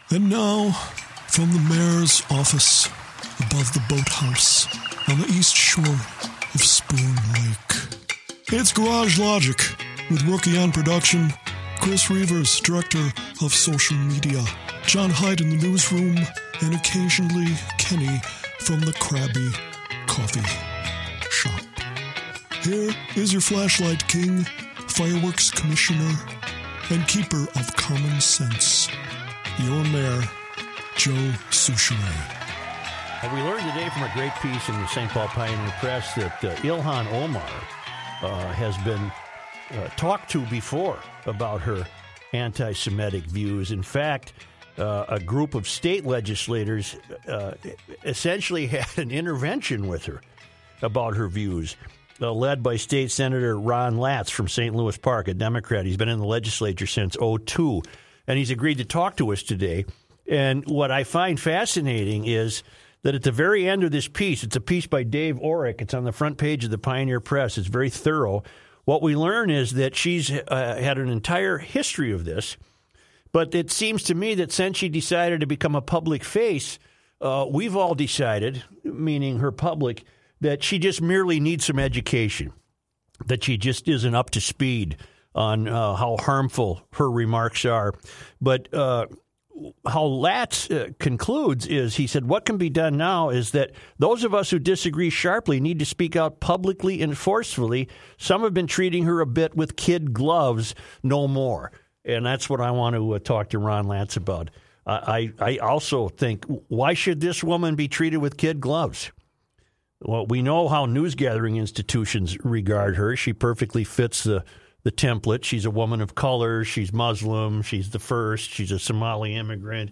And now, from the mayor's office above the boathouse on the east shore of Spoon Lake, it's Garage Logic with Rookie on production, Chris Reavers, director of social media, John Hyde in the newsroom, and occasionally Kenny from the Krabby Coffee Shop. Here is your flashlight king, fireworks commissioner, and keeper of common sense, your mayor, Joe Soucheray. We learned today from a great piece in the St. Paul Pioneer Press that Ilhan Omar has been talked to before about her anti-Semitic views. In fact, a group of state legislators essentially had an intervention with her about her views, led by State Senator Ron Latz from St. Louis Park, a Democrat. He's been in the legislature since 2002, and he's agreed to talk to us today. And what I find fascinating is that at the very end of this piece, it's a piece by Dave Orrick. It's on the front page of the Pioneer Press. It's very thorough. What we learn is that she's had an entire history of this, but it seems to me that since she decided to become a public face, we've all decided, meaning her public, that she just merely needs some education, that she just isn't up to speed on how harmful her remarks are. But how Latz concludes is, he said, what can be done now is that those of us who disagree sharply need to speak out publicly and forcefully. Some have been treating her a bit with kid gloves, no more. And that's what I want to talk to Ron Latz about. I also think, why should this woman be treated with kid gloves? Well, we know how news-gathering institutions regard her. She perfectly fits the template. She's a woman of color. She's Muslim. She's the first. She's a Somali immigrant.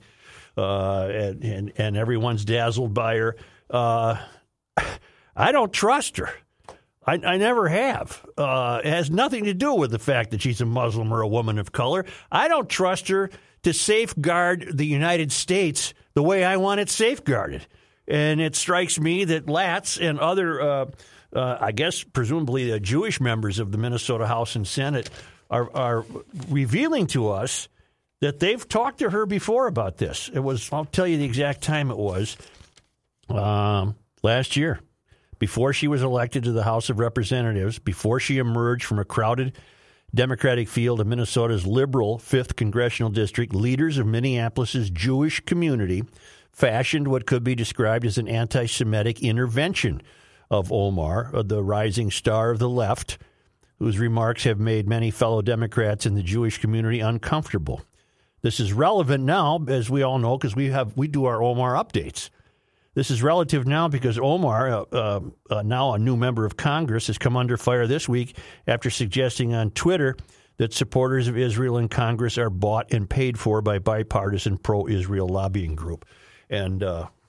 And everyone's dazzled by her. I don't trust her. I never have. It has nothing to do with the fact that she's a Muslim or a woman of color. I don't trust her to safeguard the United States the way I want it safeguarded. And it strikes me that Latz and other, I guess, presumably the Jewish members of the Minnesota House and Senate are revealing to us that they've talked to her before about this. It was, I'll tell you the exact time it was, last year, before she was elected to the House of Representatives, before she emerged from a crowded Democratic field of Minnesota's liberal 5th Congressional District. Leaders of Minneapolis's Jewish community fashioned what could be described as an anti-Semitic intervention of Omar, the rising star of the left, whose remarks have made many fellow Democrats in the Jewish community uncomfortable. This is relevant now, as we all know, because we do our Omar updates. This is relative now because Omar, now a new member of Congress, has come under fire this week after suggesting on Twitter that supporters of Israel in Congress are bought and paid for by bipartisan pro-Israel lobbying group. And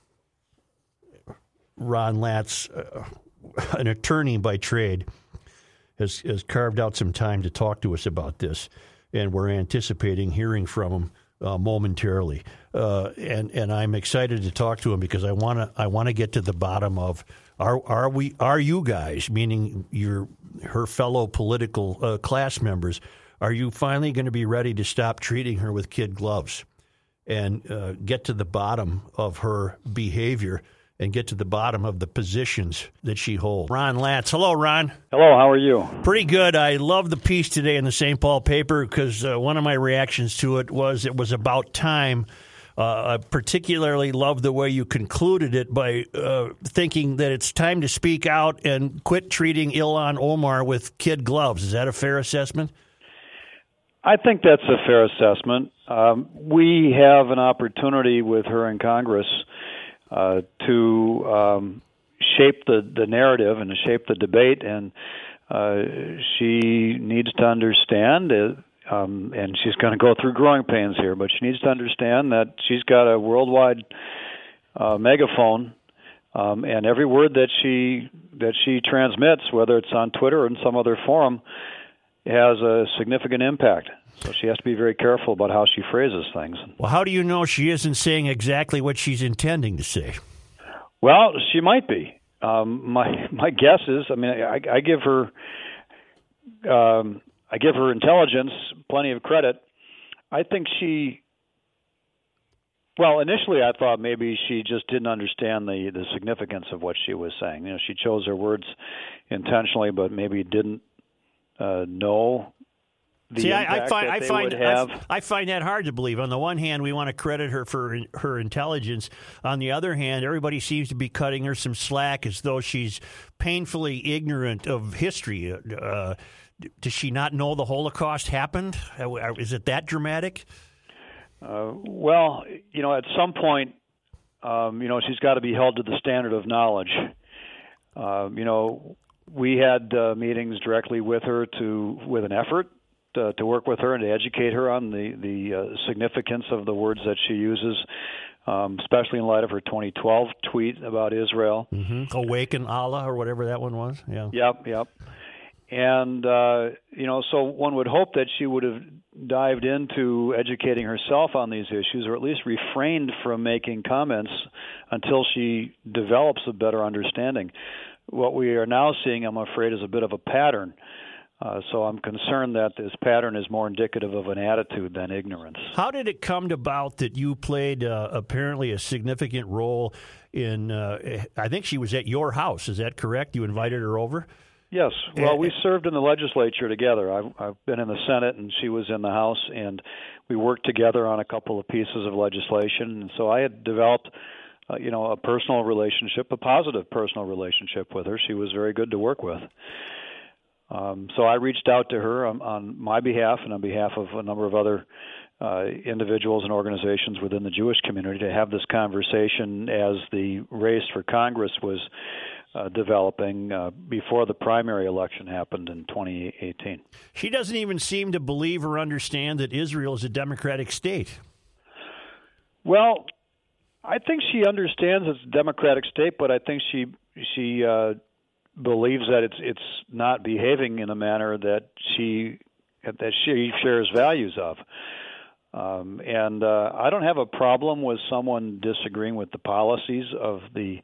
Ron Latz, an attorney by trade, has carved out some time to talk to us about this, and we're anticipating hearing from him momentarily. And I'm excited to talk to him because I want to get to the bottom of are you guys, meaning her fellow political class members, are you finally going to be ready to stop treating her with kid gloves and get to the bottom of her behavior and get to the bottom of the positions that she holds? Ron Latz. Hello, Ron. Hello, how are you? Pretty good. I love the piece today in the St. Paul paper because one of my reactions to it was about time. I particularly love the way you concluded it by thinking that it's time to speak out and quit treating Ilhan Omar with kid gloves. Is that a fair assessment? I think that's a fair assessment. We have an opportunity with her in Congress to shape the narrative and to shape the debate, and she needs to understand it, and she's going to go through growing pains here, but she needs to understand that she's got a worldwide megaphone, and every word that she transmits, whether it's on Twitter or in some other forum, has a significant impact. So she has to be very careful about how she phrases things. Well, how do you know she isn't saying exactly what she's intending to say? Well, she might be. My guess is, I mean, I give her intelligence plenty of credit. I think she Well, initially I thought maybe she just didn't understand the significance of what she was saying. She chose her words intentionally, but maybe didn't know the impact that they would have. I find that hard to believe. On the one hand, we want to credit her for her intelligence. On the other hand, everybody seems to be cutting her some slack as though she's painfully ignorant of history. Does she not know the Holocaust happened? Is it that dramatic? Well, at some point, she's got to be held to the standard of knowledge. We had meetings directly with her with an effort to work with her and to educate her on the significance of the words that she uses, especially in light of her 2012 tweet about Israel. Mm-hmm. Awaken Allah or whatever that one was. Yeah. Yep. And, so one would hope that she would have dived into educating herself on these issues, or at least refrained from making comments until she develops a better understanding. What we are now seeing, I'm afraid, is a bit of a pattern. So I'm concerned that this pattern is more indicative of an attitude than ignorance. How did it come about that you played apparently a significant role in, I think she was at your house, is that correct? You invited her over? Yes. Well, we served in the legislature together. I've been in the Senate, and she was in the House, and we worked together on a couple of pieces of legislation. And so I had developed, a personal relationship, a positive personal relationship with her. She was very good to work with. So I reached out to her on my behalf and on behalf of a number of other individuals and organizations within the Jewish community to have this conversation as the race for Congress was developing before the primary election happened in 2018. She doesn't even seem to believe or understand that Israel is a democratic state. Well, I think she understands it's a democratic state, but I think she believes that it's not behaving in a manner that she shares values of. And I don't have a problem with someone disagreeing with the policies of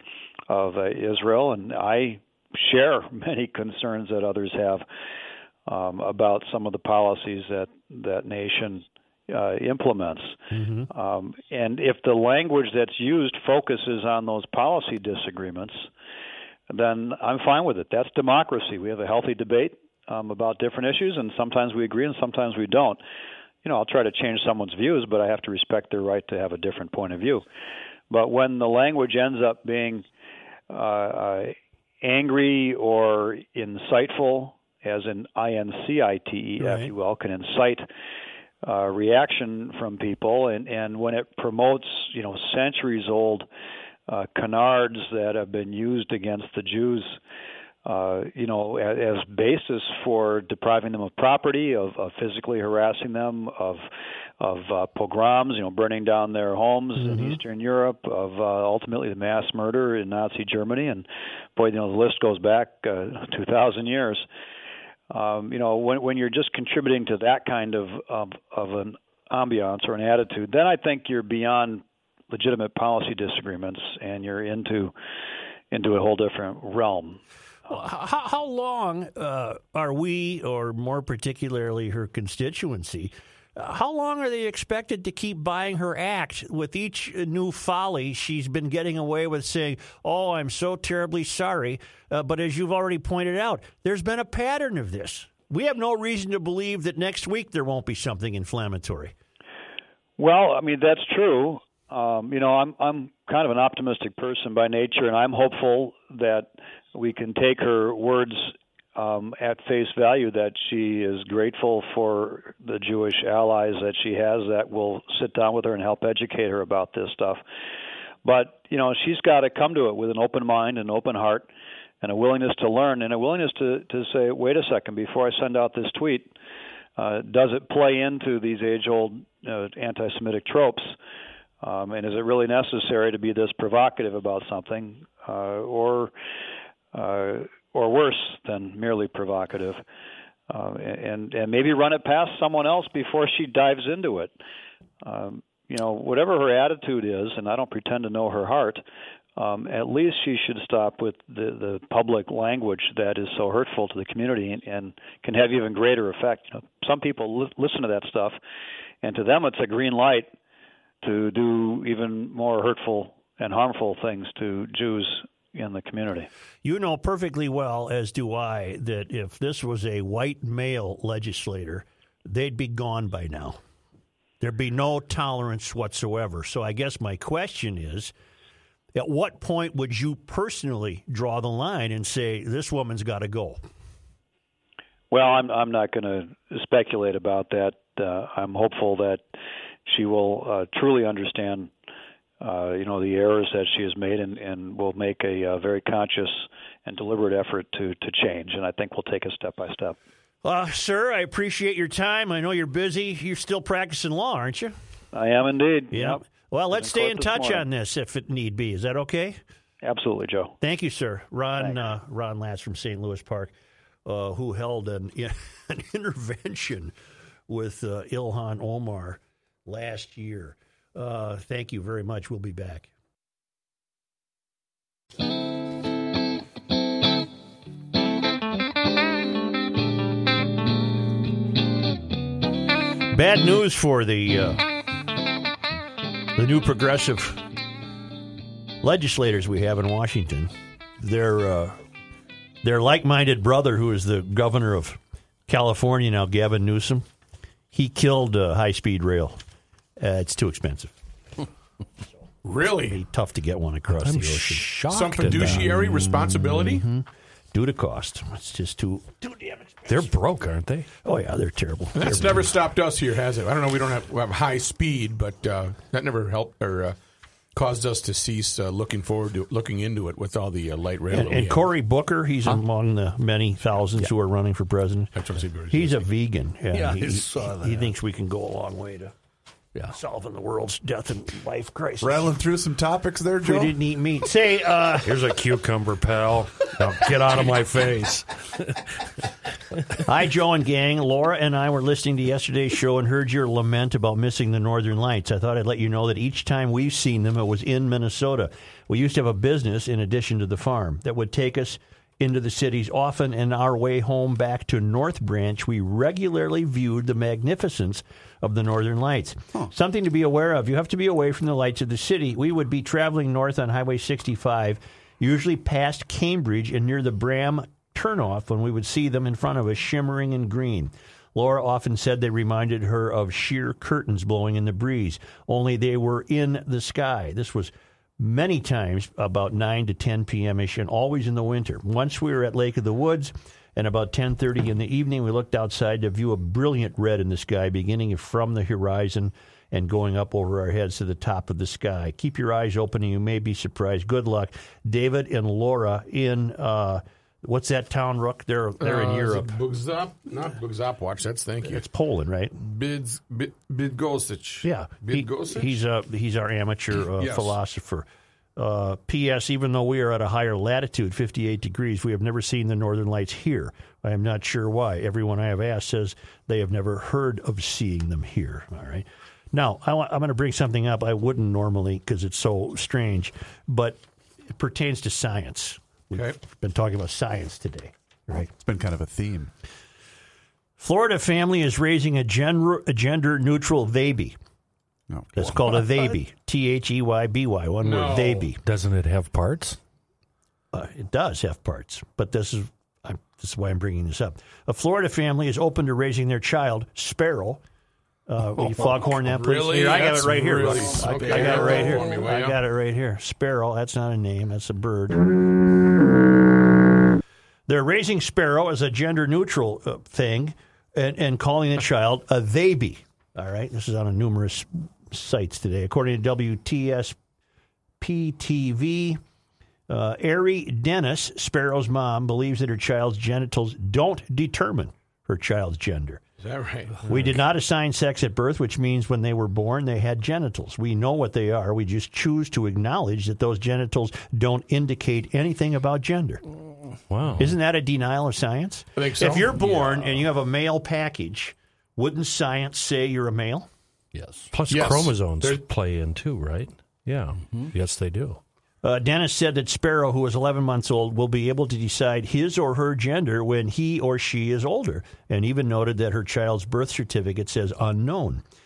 Israel, and I share many concerns that others have about some of the policies that nation implements. Mm-hmm. And if the language that's used focuses on those policy disagreements, then I'm fine with it. That's democracy. We have a healthy debate about different issues, and sometimes we agree and sometimes we don't. I'll try to change someone's views, but I have to respect their right to have a different point of view. But when the language ends up being angry or insightful, as in INCITE, right, if you will, can incite reaction from people, and when it promotes, centuries-old canards that have been used against the Jews, as basis for depriving them of property, of physically harassing them, of pogroms, burning down their homes mm-hmm. in Eastern Europe, of ultimately the mass murder in Nazi Germany, and boy, the list goes back 2,000 years. When you're just contributing to that kind of an ambiance or an attitude, then I think you're beyond legitimate policy disagreements, and you're into a whole different realm. How long are we, or more particularly her constituency, how long are they expected to keep buying her act with each new folly she's been getting away with saying, oh, I'm so terribly sorry. But as you've already pointed out, there's been a pattern of this. We have no reason to believe that next week there won't be something inflammatory. Well, that's true. I'm kind of an optimistic person by nature, and I'm hopeful that we can take her words at face value, that she is grateful for the Jewish allies that she has that will sit down with her and help educate her about this stuff. But, she's got to come to it with an open mind and open heart and a willingness to learn and a willingness to say, wait a second, before I send out this tweet, does it play into these age-old anti-Semitic tropes? And is it really necessary to be this provocative about something, or worse than merely provocative, and maybe run it past someone else before she dives into it? Whatever her attitude is, and I don't pretend to know her heart, at least she should stop with the public language that is so hurtful to the community and can have even greater effect. Some people listen to that stuff, and to them it's a green light to do even more hurtful and harmful things to Jews in the community. You know perfectly well, as do I, that if this was a white male legislator, they'd be gone by now. There'd be no tolerance whatsoever. So I guess my question is, at what point would you personally draw the line and say, this woman's got to go? Well, I'm not going to speculate about that. I'm hopeful that she will truly understand the errors that she has made and will make a very conscious and deliberate effort to change. And I think we'll take it step by step. Sir, I appreciate your time. I know you're busy. You're still practicing law, aren't you? I am indeed. Yeah. Yep. Well, let's stay in touch on this if it need be. Is that okay? Absolutely, Joe. Thank you, sir. Ron Latz from St. Louis Park, who held an intervention with Ilhan Omar last year. Thank you very much. We'll be back. Bad news for the new progressive legislators we have in Washington. Their like-minded brother, who is the governor of California now, Gavin Newsom, he killed high-speed rail. It's too expensive. Really? It'd be tough to get one across the ocean. Shocked. Some fiduciary responsibility? Mm-hmm. Due to cost. It's just too damn expensive. They're broke, aren't they? Oh, yeah, they're terrible. And that's never stopped us here, has it? I don't know. We don't have high speed, but that never helped or caused us to cease looking into it with all the light rail. And Cory Booker, he's among the many thousands who are running for president. He's a vegan. Yeah, he saw that. He thinks we can go a long way to solving the world's death and life crisis. Rattling through some topics there, Joe. We didn't eat meat. Say, here's a cucumber, pal. Now get out of my face. Hi, Joe and gang. Laura and I were listening to yesterday's show and heard your lament about missing the Northern Lights. I thought I'd let you know that each time we've seen them, it was in Minnesota. We used to have a business in addition to the farm that would take us into the cities often, and our way home back to North Branch, we regularly viewed the magnificence of the Northern Lights. Something to be aware of. You have to be away from the lights of the city. We would be traveling north on Highway 65, usually past Cambridge and near the Bram turnoff when we would see them in front of us, shimmering in green. Laura often said they reminded her of sheer curtains blowing in the breeze, only they were in the sky. This was many times about 9 to 10 p.m.-ish, and always in the winter. Once we were at Lake of the Woods, and about 10:30 in the evening, we looked outside to view a brilliant red in the sky, beginning from the horizon and going up over our heads to the top of the sky. Keep your eyes open, and you may be surprised. Good luck. David and Laura in, what's that town, Rook? They're in Europe. Bugzop? Not Bugzopwatch. That's thank you. It's Poland, right? Bydgoszcz. Yeah. Bydgoszcz? He's our amateur philosopher. P.S. Even though we are at a higher latitude, 58 degrees, we have never seen the Northern Lights here. I am not sure why. Everyone I have asked says they have never heard of seeing them here. All right. Now, I'm going to bring something up I wouldn't normally because it's so strange, but it pertains to science. We've been talking about science today. Right. It's been kind of a theme. Florida family is raising a gender-neutral baby. No. It's called a theyby. Theyby. One word, theyby. Doesn't it have parts? It does have parts, but this is why I'm bringing this up. A Florida family is open to raising their child, Sparrow. Will you foghorn that, please? Really? Here, I got it right here. Really? I got it right here. I got it right here. Sparrow, that's not a name. That's a bird. They're raising Sparrow as a gender-neutral thing and calling the child a theyby. All right? This is on numerous sites today. According to WTSP-TV, Ari Dennis, Sparrow's mom, believes that her child's genitals don't determine her child's gender. Is that right? We did not assign sex at birth, which means when they were born, they had genitals. We know what they are. We just choose to acknowledge that those genitals don't indicate anything about gender. Wow. Isn't that a denial of science? I think so. If you're born and you have a male package, wouldn't science say you're a male? Yes. Plus chromosomes play in too, right? Yeah. Mm-hmm. Yes, they do. Dennis said that Sparrow, who is 11 months old, will be able to decide his or her gender when he or she is older, and even noted that her child's birth certificate says unknown.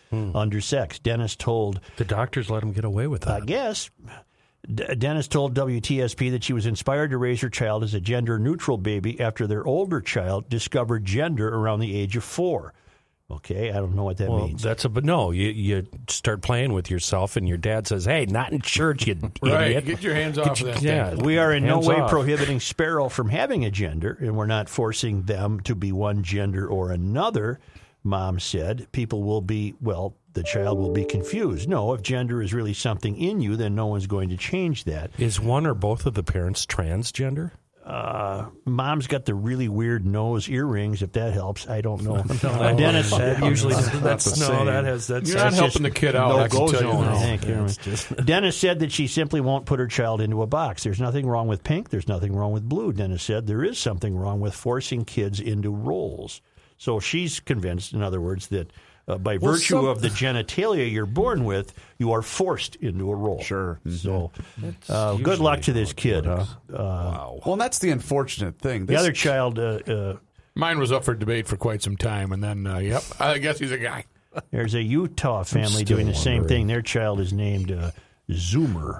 under sex. Dennis told... The doctors let him get away with that. I guess. Dennis told WTSP that she was inspired to raise her child as a gender-neutral baby after their older child discovered gender around the age of 4. Okay, I don't know what that means. But no, you start playing with yourself, and your dad says, "Hey, not in church, you right, idiot." Get your hands off of that. Yeah, we are in no way off. prohibiting Sparrow from having a gender, and we're not forcing them to be one gender or another, Mom said. People will be, the child will be confused. No, if gender is really something in you, then no one's going to change that. Is one or both of the parents transgender? Mom's got the really weird nose earrings, if that helps. I don't know. Dennis usually that's You're not helping the kid out. I can tell you that. Dennis said that she simply won't put her child into a box. There's nothing wrong with pink. There's nothing wrong with blue. Dennis said there is something wrong with forcing kids into roles. So she's convinced, in other words, that by virtue of the genitalia you're born with, you are forced into a role. Sure. So good luck to this kid, huh? Wow. Well, and that's the unfortunate thing. The other child... mine was up for debate for quite some time, and then, I guess he's a guy. There's a Utah family doing the same thing. Their child is named Zoomer.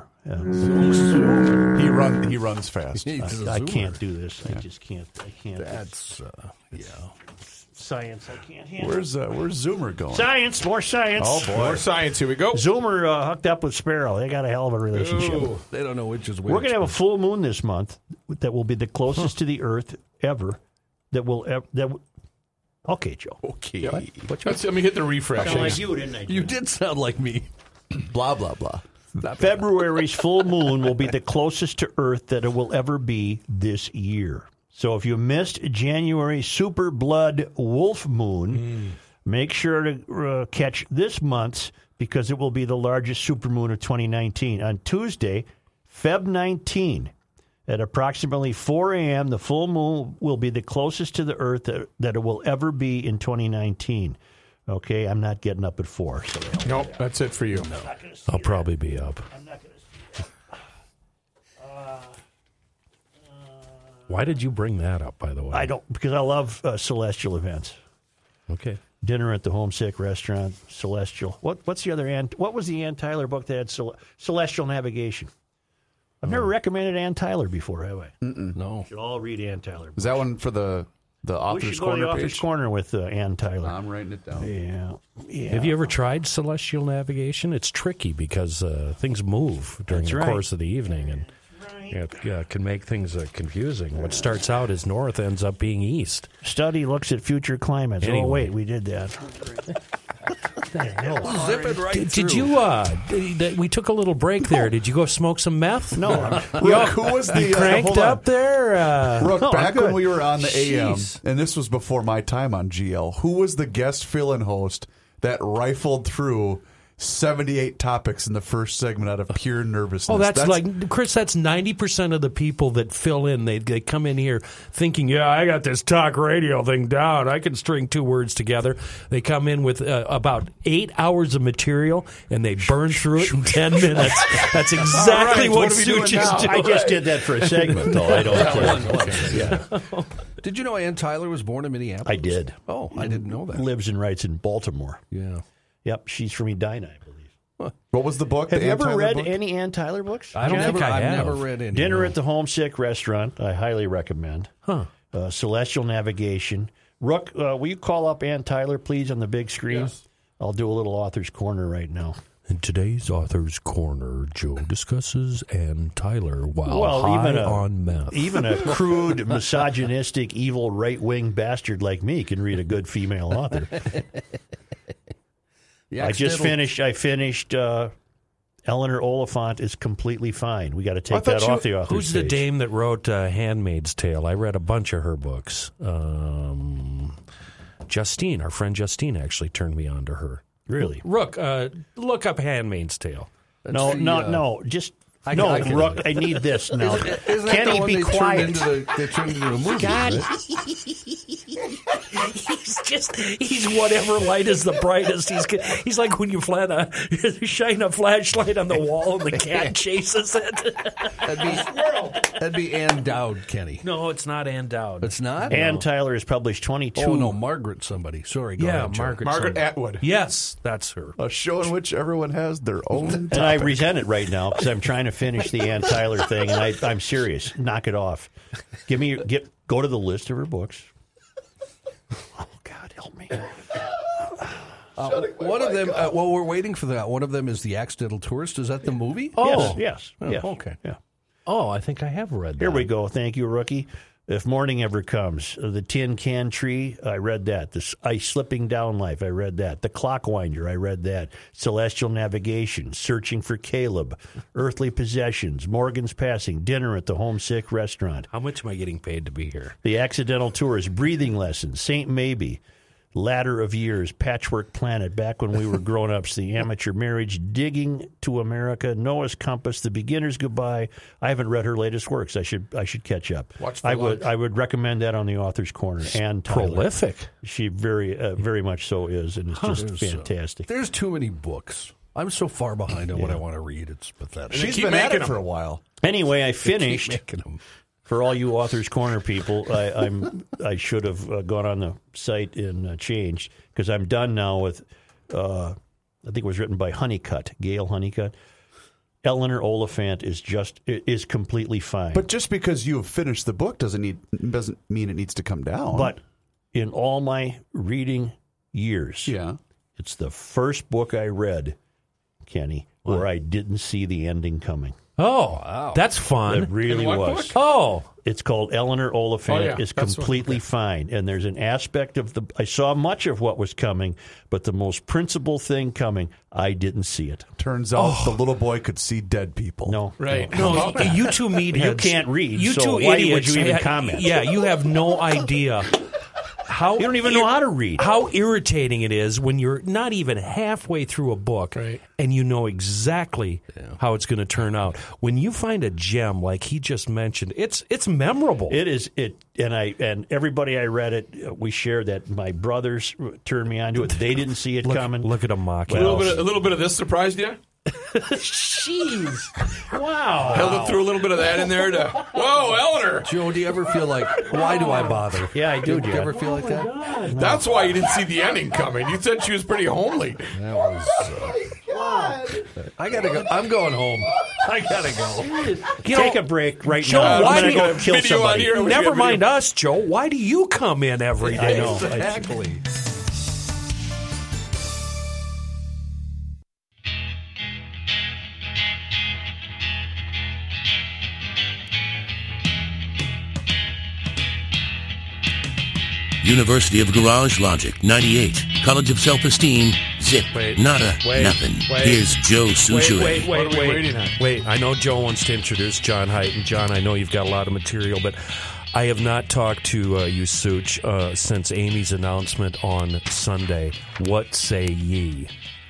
He runs fast. I can't do this. I just can't. I can't. That's science. I can't handle. Where's Zoomer going? Science. More science. Oh boy, more science. Here we go. Zoomer hooked up with Sparrow. They got a hell of a relationship. Ooh. They don't know which is which. We're going to have a full moon this month that will be the closest to the Earth ever. Okay, Joe. Okay. Let me hit the refresh. Sound like you, didn't I? You did sound like me. Blah blah blah. February's full moon will be the closest to Earth that it will ever be this year. So if you missed January's super blood wolf moon, make sure to catch this month's because it will be the largest supermoon of 2019. On Tuesday, Feb 19, at approximately 4 a.m., the full moon will be the closest to the Earth that it will ever be in 2019. Okay, I'm not getting up at 4. So nope, that's it for you. No. I'll probably be up. I'm not going to see Why did you bring that up, by the way? because I love celestial events. Okay. Dinner at the Homesick Restaurant, Celestial. What's the other what was the Ann Tyler book that had Celestial Navigation? I've never recommended Ann Tyler before, have I? No. You should all read Ann Tyler. Is that one for the Author's Corner We should go to the Author's Corner with Ann Tyler. I'm writing it down. Yeah. Have you ever tried celestial navigation? It's tricky because things move during the course of the evening, and it can make things confusing. What starts out as north ends up being east. Study looks at future climates. Anyway. Oh, wait, we did that. Zip it right Did you, we took a little break there. Did you go smoke some meth? No. Rook, who was the... cranked up there? Rook, back when we were on the Jeez. AM, and this was before my time on GL, who was the guest fill-in host that rifled through 78 topics in the first segment out of pure nervousness? Oh, that's like, Chris, that's 90% of the people that fill in. They come in here thinking, I got this talk radio thing down. I can string 2 words together. They come in with about 8 hours of material, and they burn through it in 10 minutes. That's exactly what Suchi's doing. I just did that for a segment, though. I don't. Did you know Ann Tyler was born in Minneapolis? I did. Oh, I didn't know that. Lives and writes in Baltimore. Yeah. Yep, she's from Edina, I believe. What was the book? Have you ever read book? any Ann Tyler books? I don't think I have. I've never read any. Dinner at the Homesick Restaurant, I highly recommend. Celestial Navigation. Rook, will you call up Ann Tyler, please, on the big screen? Yes. I'll do a little Author's Corner right now. In today's Author's Corner, Joe discusses Ann Tyler while high on meth. Even a crude, misogynistic, evil, right-wing bastard like me can read a good female author. I finished Eleanor Oliphant is completely fine. We got to take that off the author's Who's the page. dame that wrote Handmaid's Tale? I read a bunch of her books. Justine, our friend Justine, actually turned me on to her. Really? Rook, look up Handmaid's Tale. No. Just No, Rook, I need this now. Isn't Can that the he one be quiet? They turned into a movie, God. right? He's whatever light is the brightest. He's like when you shine a flashlight on the wall and the cat chases it. That'd be Ann Dowd, Kenny. No, it's not Ann Dowd. It's not? Ann Tyler has published 22. Oh, no, Margaret somebody. Sorry, go ahead, Joe. Margaret Atwood. Yes, that's her. A show in which everyone has their own And topic. I resent it right now because I'm trying to finish the Ann Tyler thing, and I'm serious. Knock it off. Go to the list of her books. Oh, God, help me. One of them, well, we're waiting for that. One of them is The Accidental Tourist. Is that the movie? Oh. Yes. Okay. Yeah. Oh, I think I have read that. Here we go. Thank you, Rookie. If Morning Ever Comes, The Tin Can Tree, I read that. The Ice Slipping Down Life, I read that. The Clockwinder, I read that. Celestial Navigation, Searching for Caleb, Earthly Possessions, Morgan's Passing, Dinner at the Homesick Restaurant, How much am I getting paid to be here? The Accidental Tourist, Breathing Lessons, St. Maybe, Ladder of Years, Patchwork Planet, back when we were grown-ups, The Amateur Marriage, Digging to America, Noah's Compass, The Beginner's Goodbye. I haven't read her latest works. I should catch up. Watch for I lunch. would recommend that on the Author's Corner. And Tyler. Prolific. She very much so is, and it's just fantastic. There's too many books. I'm so far behind on what I want to read. It's pathetic. She's keep been at making it for them. a while. Anyway, I Keep finished. making them. For all you Author's Corner people, I should have gone on the site and changed because I'm done now with. I think it was written by Honeycutt, Gail Honeycutt. Eleanor Oliphant is completely fine. But just because you have finished the book doesn't mean it needs to come down. But in all my reading years, yeah, it's the first book I read, Kenny, where I didn't see the ending coming. Oh, wow. That's fun. It really In what was. book? Oh, It's called Eleanor Oliphant. Oh, yeah. Is That's completely fine. And there's an aspect of I saw much of what was coming, but the most principal thing coming, I didn't see it. turns out the little boy could see dead people. No. Right. no, you two meatheads. You can't read, You so two why idiots. would you even comment? Yeah, you have no idea. How You don't even know how to read. How irritating it is when you're not even halfway through a book Right. and you know exactly how it's going to turn out. When you find a gem like he just mentioned, it's memorable. It is and everybody I read it, we shared that. My brothers turned me on to it. They didn't see it coming. Look at him mocking. A little bit of this surprised you? Jeez. Wow. Held it through a little bit of that in there to, whoa, Eleanor. Joe, do you ever feel like, why do I bother? Yeah, I do, Do you Jed. ever feel like that? That's why you didn't see the ending coming. You said she was pretty homely. That was. I gotta go. I'm going home. I gotta go. Take a break right Joe, now. why I'm do going to you- go kill video on somebody. here. We Never got mind video. us, Joe. Why do you come in every day? I know. Exactly. University of Garage Logic, 98. College of Self-Esteem, zip. Nada, nothing. Here's Joe Souchere. What are we waiting on? Wait, I know Joe wants to introduce John Haidt. And John, I know you've got a lot of material, but I have not talked to you, Such, since Amy's announcement on Sunday. What say ye?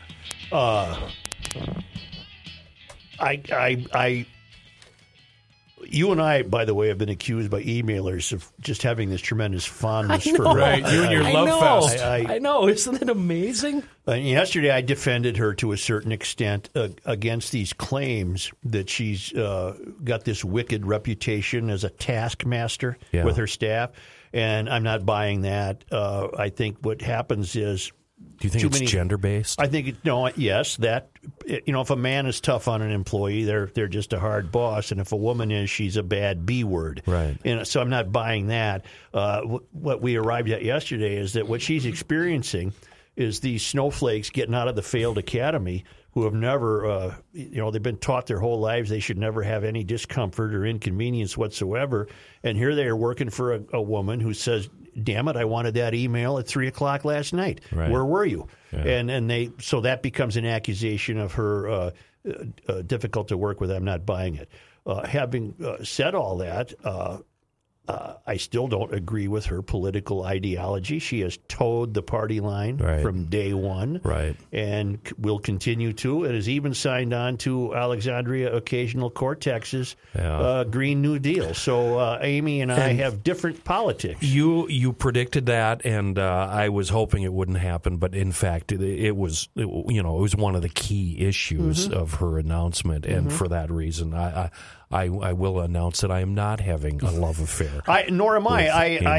You and I, by the way, have been accused by emailers of just having this tremendous fondness for her. Right, you and your love fest. I know. Isn't it amazing? And yesterday, I defended her to a certain extent against these claims that she's got this wicked reputation as a taskmaster with her staff, and I'm not buying that. I think what happens is. Do you think it's gender-based? I think yes. That if a man is tough on an employee, they're just a hard boss, and if a woman is, she's a bad B word. Right. And so I'm not buying that. What we arrived at yesterday is that what she's experiencing is these snowflakes getting out of the failed academy who have never, they've been taught their whole lives they should never have any discomfort or inconvenience whatsoever, and here they are working for a woman who says, damn it, I wanted that email at 3:00 last night. Right. Where were you? Yeah. So that becomes an accusation of her difficult to work with. I'm not buying it. Having said all that, I still don't agree with her political ideology. She has towed the party line from day one, and will continue to. And has even signed on to Alexandria Ocasio-Cortez's Green New Deal. So Amy and I have different politics. You predicted that, and I was hoping it wouldn't happen, but in fact, it was one of the key issues of her announcement, and for that reason, I will announce that I am not having a love affair. Nor am I. I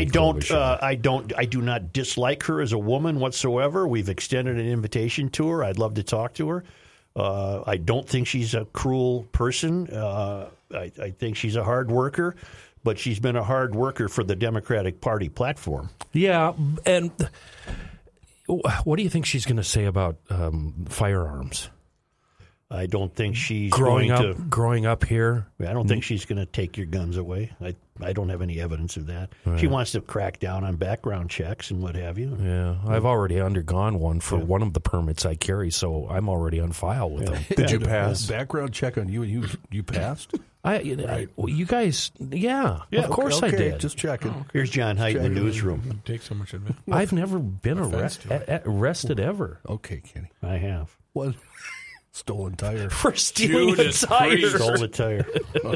do not dislike her as a woman whatsoever. We've extended an invitation to her. I'd love to talk to her. I don't think she's a cruel person. I think she's a hard worker, but she's been a hard worker for the Democratic Party platform. Yeah, and what do you think she's going to say about firearms? I don't think she's growing up here. I don't think she's going to take your guns away. I don't have any evidence of that. Right. She wants to crack down on background checks and what have you. Yeah, I've already undergone one for one of the permits I carry, so I'm already on file with them. Did you pass? Background check on you, and you passed? You guys, of course I did. Just checking. Here's John Haidt in the newsroom. Take so much advantage. I've never been arrested ever. Okay, Kenny. I have. What? Stolen tire. For stealing a tire. Stole the tire.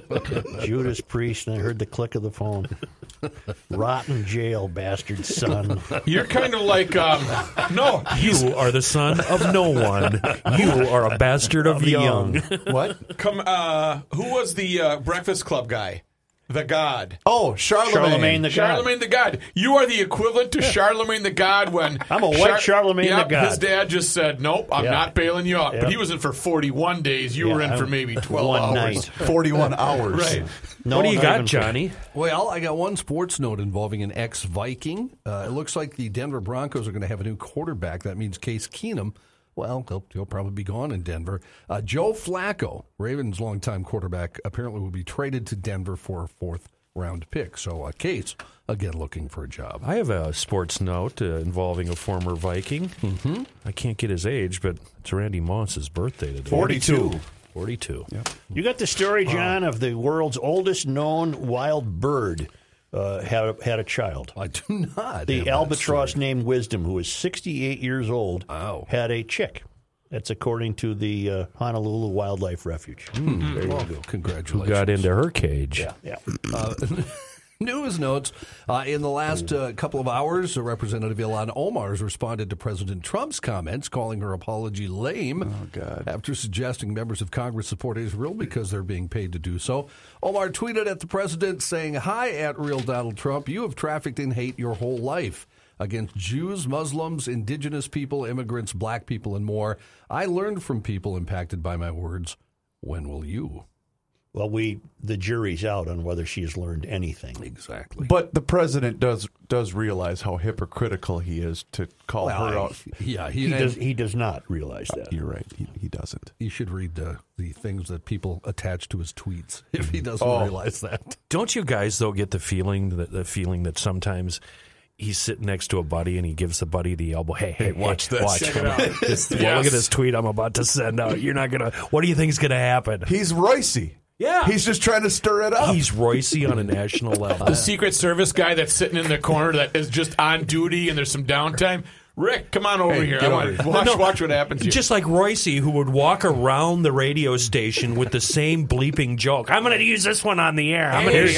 Judas Priest, and I heard the click of the phone. Rotten jail, bastard son. You're kind of like, no. You are the son of no one. You are a bastard of the young. What? Who was the Breakfast Club guy? The God. Oh, Charlemagne the God. Charlemagne the God. You are the equivalent to Charlemagne the God when... I'm a white Charlemagne the God. His dad just said, nope, I'm not bailing you out. But he was in for 41 days. You were in for maybe 12 hours. Night. 41 hours. Right. No, what do you got, Johnny? Well, I got one sports note involving an ex-Viking. It looks like the Denver Broncos are going to have a new quarterback. That means Case Keenum. Well, he'll probably be gone in Denver. Joe Flacco, Ravens' longtime quarterback, apparently will be traded to Denver for a fourth-round pick. So Case, again, looking for a job. I have a sports note involving a former Viking. Mm-hmm. I can't get his age, but it's Randy Moss's birthday today. 42. 42. Yep. You got the story, John, of the world's oldest known wild bird. Had a child. I do not. The albatross named Wisdom, who is 68 years old, had a chick. That's according to the Honolulu Wildlife Refuge. There you go. Congratulations. Who got into her cage. Yeah. News notes. In the last couple of hours, Representative Ilhan Omar has responded to President Trump's comments, calling her apology lame. Oh, God. After suggesting members of Congress support Israel because they're being paid to do so. Omar tweeted at the president saying, "Hi, at Real Donald Trump. You have trafficked in hate your whole life against Jews, Muslims, indigenous people, immigrants, black people, and more. I learned from people impacted by my words. When will you?" Well, the jury's out on whether she has learned anything. Exactly. But the president does realize how hypocritical he is to call her out. Yeah, he does not realize that. You're right. He doesn't. He should read the things that people attach to his tweets if he doesn't realize that. Don't you guys, though, get the feeling that sometimes he's sitting next to a buddy and he gives the buddy the elbow. Hey, watch this. Watch. Check it out. Look at this tweet I'm about to send out. You're not going to. What do you think is going to happen? He's Royce. Yeah. He's just trying to stir it up. He's Royce on a national level. The Secret Service guy that's sitting in the corner that is just on duty and there's some downtime. Rick, come on over here. I want watch what happens here. Just like Royce, who would walk around the radio station with the same bleeping joke. I'm going to use this one on the air.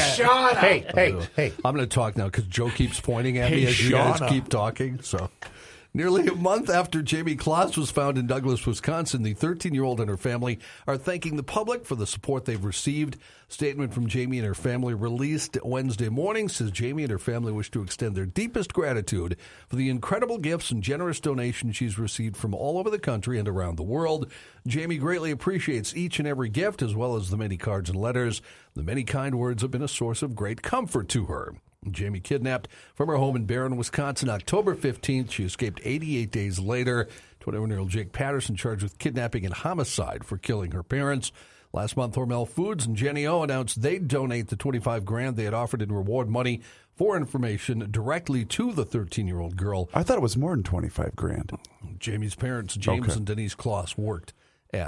Hey. I'm going to talk now because Joe keeps pointing at me as you guys keep talking. So, nearly a month after Jamie Kloss was found in Douglas, Wisconsin, the 13-year-old and her family are thanking the public for the support they've received. Statement from Jamie and her family released Wednesday morning says Jamie and her family wish to extend their deepest gratitude for the incredible gifts and generous donations she's received from all over the country and around the world. Jamie greatly appreciates each and every gift, as well as the many cards and letters. The many kind words have been a source of great comfort to her. Jamie kidnapped from her home in Barron, Wisconsin, October 15th. She escaped 88 days later. 21-year-old Jake Patterson charged with kidnapping and homicide for killing her parents. Last month, Hormel Foods and Jenny O announced they'd donate the $25,000 they had offered in reward money for information directly to the 13-year-old girl. I thought it was more than $25,000. Jamie's parents, James and Denise Kloss, worked at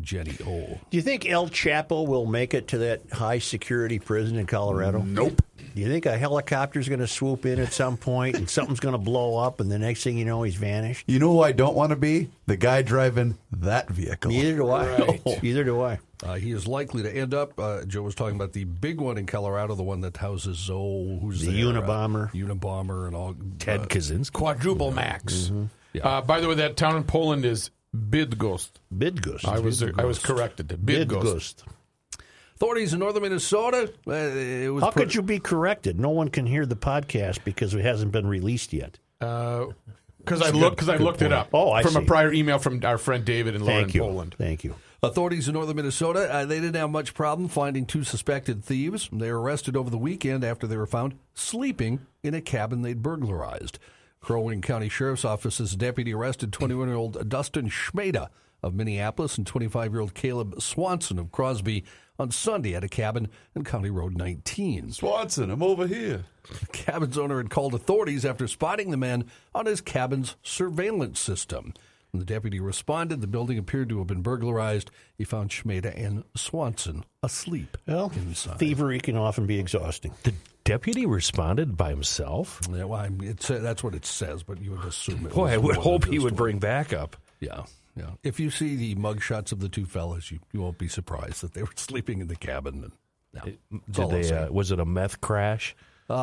Jenny O. Do you think El Chapo will make it to that high-security prison in Colorado? Nope. Do you think a helicopter's going to swoop in at some point and something's going to blow up and the next thing you know, he's vanished? You know who I don't want to be? The guy driving that vehicle. Neither do I. Right. Neither do I. He is likely to end up, Joe was talking about the big one in Colorado, the one that houses, who's The there? Unabomber. Unabomber and all. Ted Kaczynski. Quadruple max. Mm-hmm. Yeah. By the way, that town in Poland is Bydgoszcz. Bydgoszcz. I was corrected. Bydgoszcz. Authorities in northern Minnesota. How could you be corrected? No one can hear the podcast because it hasn't been released yet. Because I looked it up. Oh, I from see. a prior email from our friend David and Lauren Thank you. Poland. Thank you. Authorities in northern Minnesota, they didn't have much problem finding 2 suspected thieves. They were arrested over the weekend after they were found sleeping in a cabin they'd burglarized. Crow Wing County Sheriff's Office's deputy arrested 21-year-old Dustin Schmeda of Minneapolis and 25-year-old Caleb Swanson of Crosby on Sunday at a cabin in County Road 19. Swanson, I'm over here. The cabin's owner had called authorities after spotting the men on his cabin's surveillance system. When the deputy responded, the building appeared to have been burglarized. He found Schmeda and Swanson asleep inside. Thievery can often be exhausting. The deputy responded by himself? Yeah, well, that's what it says, but you would assume it Boy, was, I would hope he just would one. bring backup. Yeah. If you see the mugshots of the 2 fellas, you won't be surprised that they were sleeping in the cabin. And, Was it a meth crash?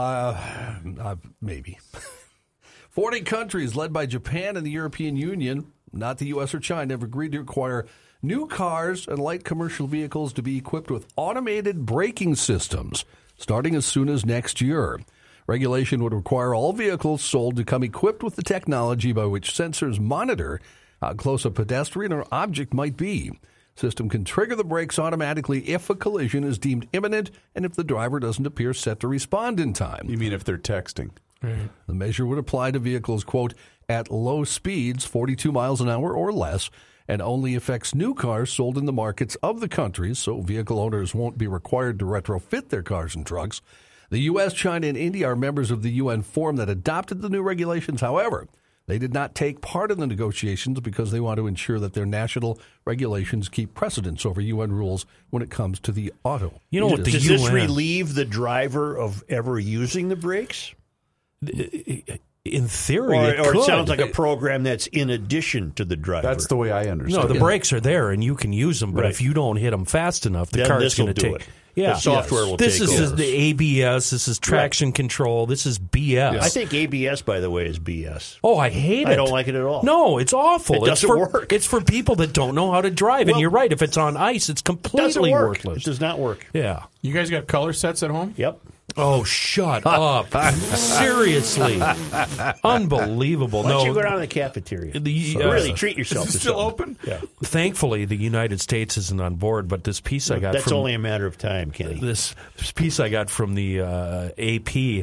Maybe. 40 countries led by Japan and the European Union, not the U.S. or China, have agreed to require new cars and light commercial vehicles to be equipped with automated braking systems starting as soon as next year. Regulation would require all vehicles sold to come equipped with the technology by which sensors monitor how close a pedestrian or object might be. System can trigger the brakes automatically if a collision is deemed imminent and if the driver doesn't appear set to respond in time. You mean if they're texting? Right. The measure would apply to vehicles, quote, at low speeds, 42 miles an hour or less, and only affects new cars sold in the markets of the countries, so vehicle owners won't be required to retrofit their cars and trucks. The U.S., China, and India are members of the UN forum that adopted the new regulations. However, they did not take part in the negotiations because they want to ensure that their national regulations keep precedence over UN rules when it comes to the auto. You know what the Does UN... this relieve the driver of ever using the brakes? In theory, Or could. it sounds like a program that's in addition to the driver. That's the way I understand No, it. the brakes are there and you can use them, but Right. if you don't hit them fast enough, the Then car's this'll going to do take. it. Yeah, The software will this take is over. the ABS. This is traction control. This is BS. I think ABS, by the way, is BS. Oh, I hate it. I don't like it at all. No, it's awful. It doesn't it's work. It's for people that don't know how to drive. And Well, you're right. If it's on ice, it's It doesn't completely work. worthless. It does not work. Yeah. You guys got color sets at home? Yep. Oh, shut up. Seriously. Unbelievable. Why don't No, you go down to the cafeteria? Really treat yourself. Is it to still something. open? Yeah. thankfully, the United States isn't on board, but this piece I got That's from... only a matter of time, Kenny. This piece I got from the AP,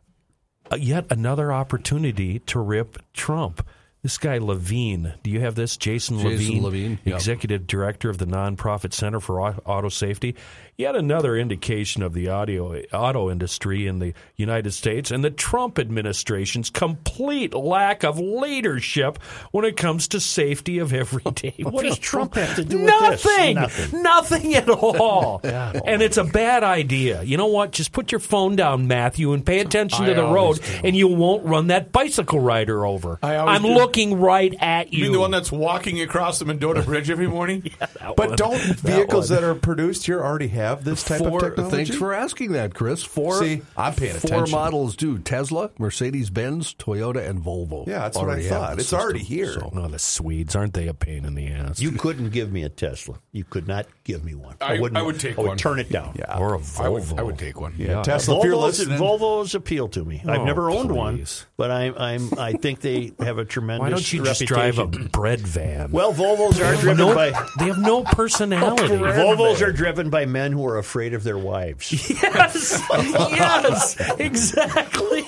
yet another opportunity to rip Trump. This guy Levine, do you have this? Jason Levine, yeah. Executive Director of the Nonprofit Center for Auto Safety. Yet another indication of the auto industry in the United States and the Trump administration's complete lack of leadership when it comes to safety of everyday people. What does Trump have to do with Nothing. this? Nothing at all. And it's a bad idea. You know what? Just put your phone down, Matthew, and pay attention to I the always road, do. and you won't run that bicycle rider over. I always I'm do. looking right at You you. mean the one that's walking across the Mendota Bridge every morning? But don't vehicles that are produced here already have this type of technology? Thanks for asking that, Chris. See, I'm paying Four attention. models do. Tesla, Mercedes-Benz, Toyota, and Volvo. Yeah, that's what I already have thought. the It's already system. here. So, No, the Swedes, aren't they a pain in the ass? You couldn't give me a Tesla. You could not give me one. I wouldn't. would take I would one. turn it down. Yeah. Or a I Volvo. would take one. Yeah, Tesla, if you're listening. Volvo's appeal to me. I've Oh, never owned one, please. but I think they have a tremendous Why don't you just reputation. drive a bread van? Well, Volvos are driven by They have no personality. Volvos are driven by men who are afraid of their wives. Yes, yes, exactly.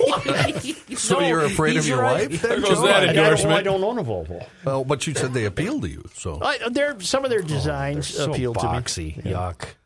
So you're afraid of he's your right. wife? There Then, goes Joe? that I endorsement. don't own a Volvo. Well, but you said they appeal to you. So Some of their designs So appeal to me. boxy. Yuck.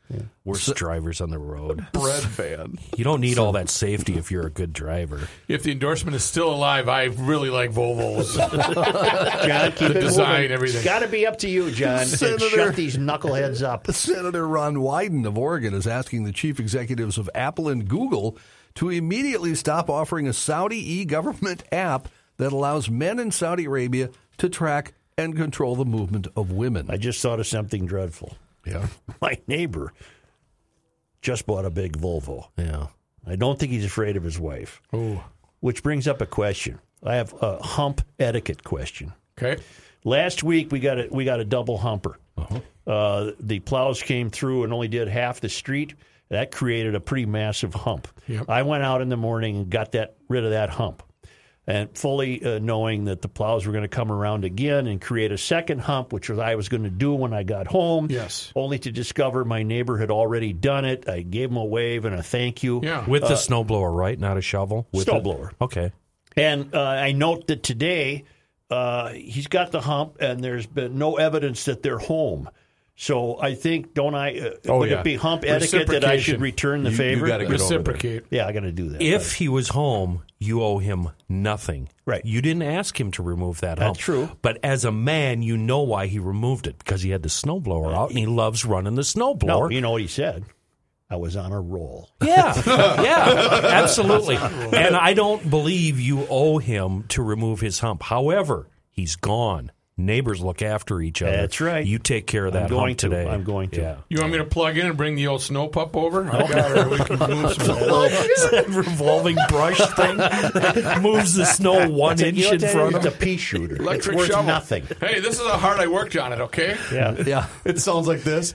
Worst drivers on the road. Bread van. You don't need all that safety if you're a good driver. If the endorsement is still alive, I really like Volvos. John, keep The it design, moving. everything. It's got to be up to you, John, to Senator- shut these knuckleheads up. Senator Ron Wyden of Oregon is asking the chief executives of Apple and Google to immediately stop offering a Saudi e-government app that allows men in Saudi Arabia to track and control the movement of women. I just thought of something dreadful. Yeah. My neighbor just bought a big Volvo. Yeah. I don't think he's afraid of his wife. Oh, Which brings up a question. I have a hump etiquette question. okay. Last week we got a double humper. The plows came through and only did half the street. That created a pretty massive hump. Yep. I went out in the morning and got rid of that hump, and fully knowing that the plows were going to come around again and create a second hump, which I was going to do when I got home. Yes. Only to discover my neighbor had already done it. I gave him a wave and a thank you. Yeah. With the snowblower, right? Not a shovel? With Snowblower. Okay. And I note that today he's got the hump, and there's been no evidence that they're home. So I think, would it be hump etiquette that I should return the favor? You got to get over there. Reciprocate. Yeah, I got to do that. If he was home, you owe him nothing. Right. You didn't ask him to remove that hump. That's true. But as a man, you know why he removed it, because he had the snowblower out, and he loves running the snowblower. No, you know what he said? I was on a roll. Yeah, absolutely. And I don't believe you owe him to remove his hump. However, he's gone. Neighbors look after each other. That's right. You take care of that hump today. I'm going to. Yeah. You want me to plug in and bring the old snow pup over? I got her. We can move some. That revolving brush thing that moves the snow 1 inch in front of It's a pea shooter. Electric it's worth shovel. nothing. Hey, this is how hard I worked on it, okay? Yeah. Yeah. It sounds like this.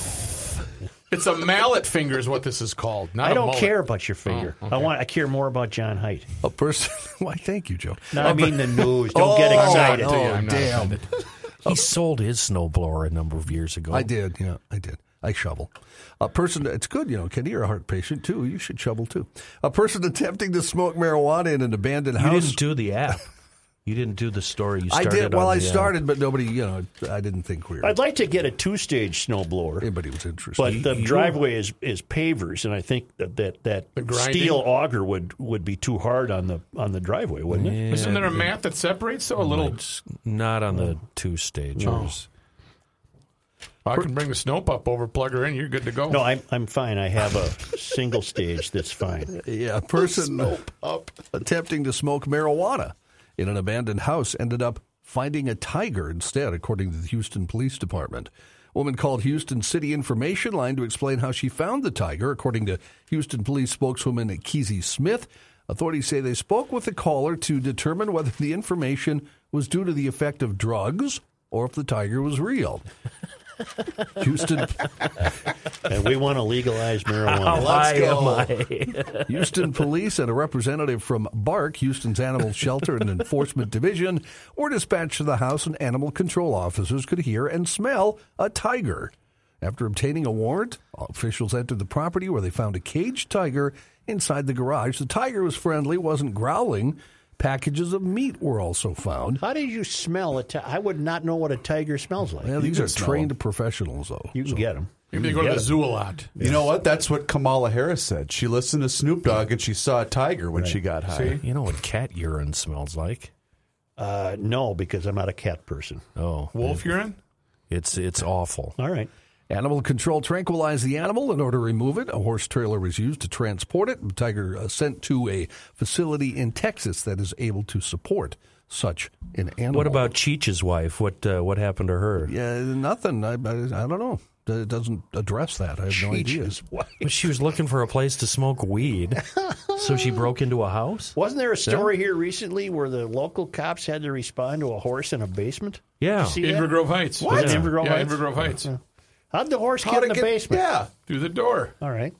It's a mallet finger is what this is called, not I a don't mullet. care about your finger. Oh, okay. I care more about John Haidt. A person. Why, thank you, Joe. No, I mean the news. Don't get excited. I'm not damn. offended. He sold his snowblower a number of years ago. I did. Yeah, I did. I shovel. A person, it's good, Kenny, you're a heart patient too. You should shovel too. A person attempting to smoke marijuana in an abandoned You house. didn't do the app. You didn't do the story. You I started did. Well, on I the, started, but nobody, I didn't think we were. I'd like to get a 2-stage snowblower. Anybody was interested. But the driveway is pavers, and I think that grinding? steel auger would be too hard on the driveway, wouldn't it? Isn't there a mat that separates, though? A little. It's not on the 2-stagers. I can bring the snow pup over, plug her in. You're good to go. No, I'm fine. I have a single stage that's fine. Yeah, a person attempting to smoke marijuana in an abandoned house ended up finding a tiger instead, according to the Houston Police Department. A woman called Houston City Information Line to explain how she found the tiger, according to Houston Police spokeswoman Keezy Smith. Authorities say they spoke with the caller to determine whether the information was due to the effect of drugs or if the tiger was real. Houston, And we want to legalize marijuana. Let's go. Houston police and a representative from BARC, Houston's Animal Shelter and Enforcement Division, were dispatched to the house, and animal control officers could hear and smell a tiger. After obtaining a warrant, officials entered the property where they found a caged tiger inside the garage. The tiger was friendly, wasn't growling. Packages of meat were also found. How did you smell it? I would not know what a tiger smells like. Well, these can are smell trained professionals, though. You can get them. Maybe they go to the zoo a lot. You know what? That's what Kamala Harris said. She listened to Snoop Dogg and she saw a tiger when she got high. You know what cat urine smells like? No, because I'm not a cat person. Oh, Wolf urine? it's awful. All right. Animal control tranquilized the animal in order to remove it. A horse trailer was used to transport it. The tiger sent to a facility in Texas that is able to support such an animal. What about Cheech's wife? What happened to her? Yeah, nothing. I don't know. It doesn't address that. I have no idea. Well, she was looking for a place to smoke weed, so she broke into a house? Wasn't there a story here recently where the local cops had to respond to a horse in a basement? Yeah. Did you see that? Inver Grove Heights. What? Yeah. Inver Grove Yeah, Heights? Inver Grove Heights. How'd the horse get in the basement? Yeah. Through the door. All right.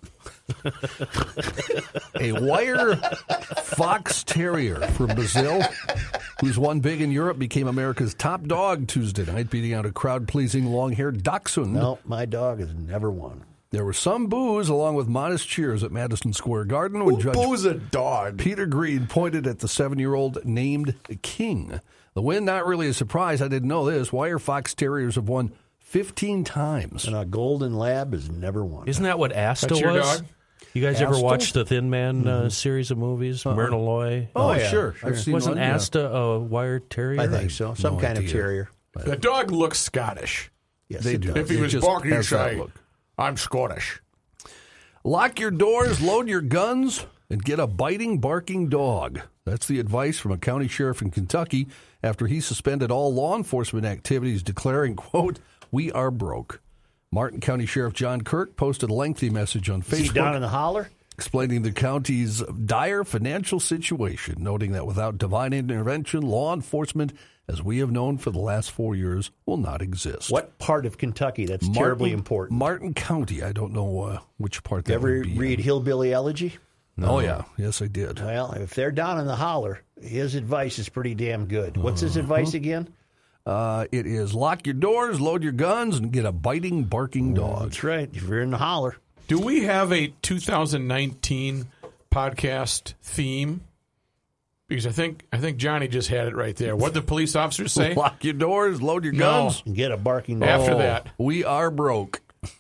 A wire fox terrier from Brazil, who's won big in Europe, became America's top dog Tuesday night, beating out a crowd-pleasing long-haired dachshund. No, my dog has never won. There were some boos along with modest cheers at Madison Square Garden when Judge Who's a dog? Peter Green pointed at the 7-year-old named King. The win, not really a surprise. I didn't know this. Wire fox terriers have won 15 times. And a golden lab has never won. Isn't that what Asta That's your was? dog? You guys ever Asta? watch the Thin Man series of movies? Myrna Loy? Oh, yeah, sure. sure. I've seen Wasn't one, yeah. Asta a wire terrier? I think so. Some kind of terrier. The dog looks Scottish. Yes, They it do. does. If he It was just barking, he'd has that say, look. I'm Scottish. Lock your doors, load your guns, and get a biting, barking dog. That's the advice from a county sheriff in Kentucky after he suspended all law enforcement activities, declaring, quote, "We are broke." Martin County Sheriff John Kirk posted a lengthy message on Is he down Facebook in the holler? explaining the county's dire financial situation, noting that without divine intervention, law enforcement, as we have known for the last 4 years, will not exist. What part of Kentucky? That's terribly important. Martin County. I don't know which part that Ever would be. read Hillbilly Elegy? Oh, yeah. Yes, I did. Well, if they're down in the holler, his advice is pretty damn good. What's his advice again? It is lock your doors, load your guns, and get a biting, barking dog. That's right. If you're in the holler. Do we have a 2019 podcast theme? Because I think Johnny just had it right there. What did the police officers say? Lock your doors, load your No. guns. And get a barking dog. After that. We are broke.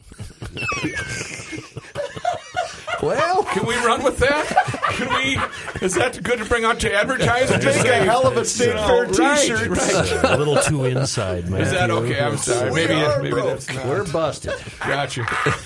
Well, Can we run with that? Is that good to bring out to advertising? Just Make a say, hell of a State Fair T-shirt. Right. A little too inside, man. Is that okay? I'm sorry. Maybe that's not. We're busted. Gotcha.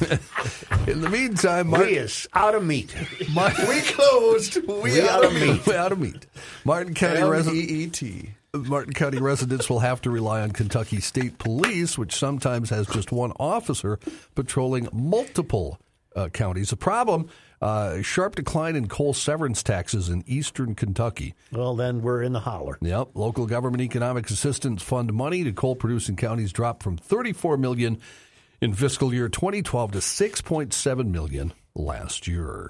in the meantime, We is out of meat. We closed. We out of meat. We're out of meat. Martin County residents. MEET. Martin County residents will have to rely on Kentucky State Police, which sometimes has just one officer patrolling multiple counties. The problem, sharp decline in coal severance taxes in eastern Kentucky. Well, then we're in the holler. Yep, local government economic assistance fund money to coal-producing counties dropped from $34 million in fiscal year 2012 to $6.7 million last year.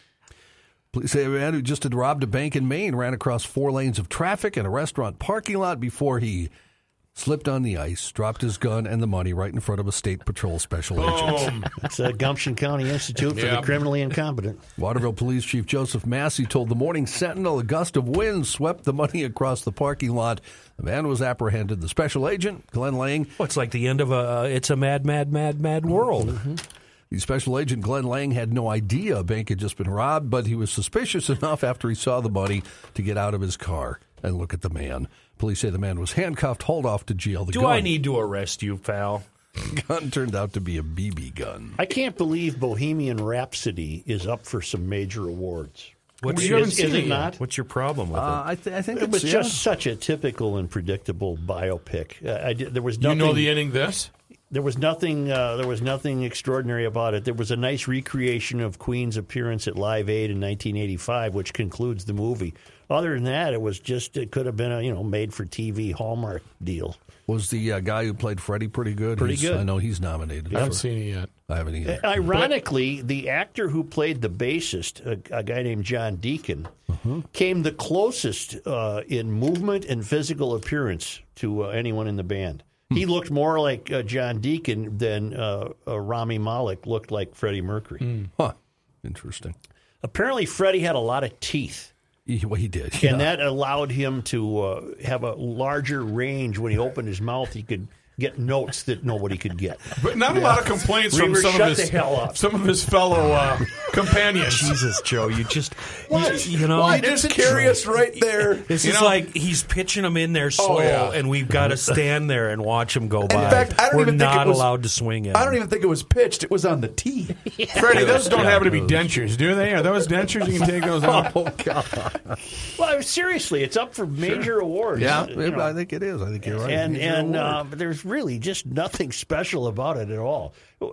Police say a man who just had robbed a bank in Maine ran across 4 lanes of traffic in a restaurant parking lot before he slipped on the ice, dropped his gun and the money right in front of a state patrol special agent. It's a Gumption County Institute for the Criminally Incompetent. Waterville Police Chief Joseph Massey told the Morning Sentinel a gust of wind swept the money across the parking lot. The man was apprehended. The special agent, Glenn Lang. Well, it's like the end of It's a Mad, Mad, Mad, Mad World. Mm-hmm. The special agent, Glenn Lang, had no idea a bank had just been robbed, but he was suspicious enough after he saw the money to get out of his car and look at the man. Police say the man was handcuffed, hauled off to jail. The Do I need to arrest you, pal? gun turned out to be a BB gun. I can't believe Bohemian Rhapsody is up for some major awards. Is it not? What's your problem with it? I think It was it's just such a typical and predictable biopic. There was You nothing. know the ending this? There was nothing. There was nothing extraordinary about it. There was a nice recreation of Queen's appearance at Live Aid in 1985, which concludes the movie. Other than that, it could have been a made-for-TV Hallmark deal. Was the guy who played Freddie pretty good? Pretty good. I know he's nominated. I haven't seen it yet. I haven't either. Ironically, the actor who played the bassist, a guy named John Deacon, came the closest in movement and physical appearance to anyone in the band. He looked more like John Deacon than Rami Malek looked like Freddie Mercury. Huh. Interesting. Apparently, Freddie had a lot of teeth. He did. And that allowed him to have a larger range. When he opened his mouth, he could get notes that nobody could get. But not a lot of complaints from Reaver, some shut of his the hell up. some of his fellow companions. Jesus, Joe, you just What? you know. Why? Just carry us right there. This is like he's pitching them in there slow, yeah. and we've got to stand there and watch him go by. In fact, I don't We're even think not it was allowed to swing it. I don't even think it was pitched. It was on the tee. Freddie, those don't happen to be dentures, do they? Are those dentures? You can take those out. Oh, God. Well, seriously, it's up for major awards. Yeah, you know. I think it is. I think you're right. And there's really just nothing special about it at all.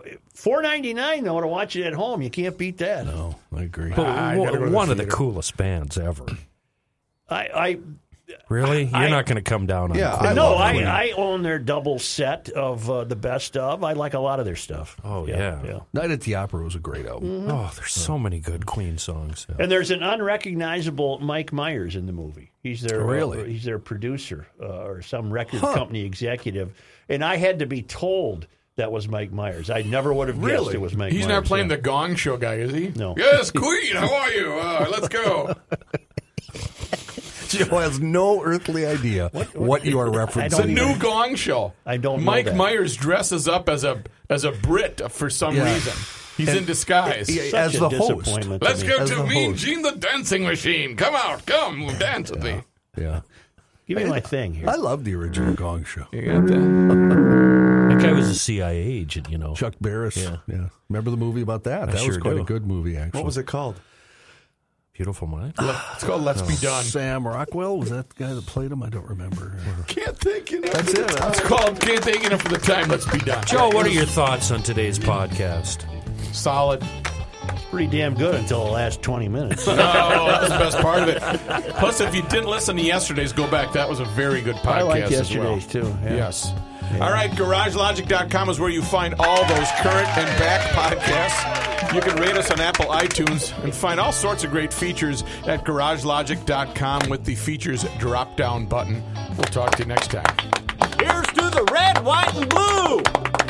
$4.99 though to watch it at home. You can't beat that. No, I agree. But I gotta go to one the of the theater. coolest bands ever. I Really, you're not going to come down on Yeah, Queen. I no, love Queen. I own their double set of the best of. I like a lot of their stuff. Oh, yeah. Night at the Opera was a great album. Oh, there's so many good Queen songs. And there's an unrecognizable Mike Myers in the movie. He's their Really? he's their producer or some record company executive. And I had to be told that was Mike Myers. I never would have guessed it was Mike He's Myers. not playing the Gong Show guy, is he? No. Yes, Queen, how are you? Let's go. Joe has no earthly idea what you are referencing. It's a new Gong Show. I don't know Mike that. Myers dresses up as a Brit for some reason. He's in disguise. As the host. Let's me. go As to the Mean host. Gene the Dancing Machine. Come out. Come, dance with me. Yeah. Give me my thing here. I love the original Gong Show. You got that? That guy was a CIA agent, you know. Chuck Barris. Yeah. Remember the movie about that? That was sure quite do. a good movie, actually. What was it called? Beautiful Mind. It's called Let's Be Done. Sam Rockwell? Was that the guy that played him? I don't remember. Can't think enough. That's it. It's called Can't Take Enough for the Time. Let's Be Done. Joe, what are your thoughts on today's podcast? Solid. Pretty damn good until the last 20 minutes. No, that was the best part of it. Plus, if you didn't listen to yesterday's, go back. That was a very good podcast I like as well. yesterday's, too. Yeah. Yes. All right, GarageLogic.com is where you find all those current and back podcasts. You can rate us on Apple iTunes and find all sorts of great features at GarageLogic.com with the features drop-down button. We'll talk to you next time. Here's to the red, white, and blue.